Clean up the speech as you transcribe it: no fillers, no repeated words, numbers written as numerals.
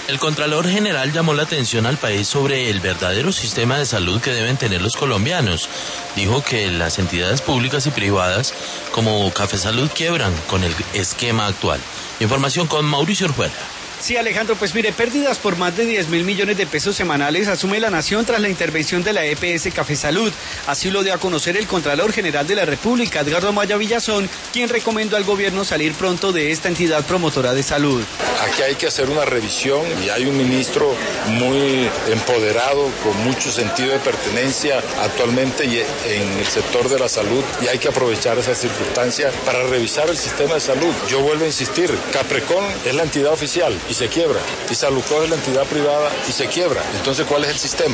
El Contralor General llamó la atención al país sobre el verdadero sistema de salud que deben tener los colombianos. Dijo que las entidades públicas y privadas como Cafesalud quiebran con el esquema actual. Información con Mauricio Orjuela. Sí, Alejandro, pues mire, pérdidas por más de 10.000 millones de pesos semanales asume la nación tras la intervención de la EPS Cafesalud. Así lo dio a conocer el Contralor General de la República, Edgardo Maya Villazón, quien recomendó al gobierno salir pronto de esta entidad promotora de salud. Aquí hay que hacer una revisión y hay un ministro muy empoderado, con mucho sentido de pertenencia actualmente en el sector de la salud, y hay que aprovechar esa circunstancia para revisar el sistema de salud. Yo vuelvo a insistir, Caprecon es la entidad oficial y se quiebra, y Salucor es la entidad privada y se quiebra. Entonces, ¿cuál es el sistema?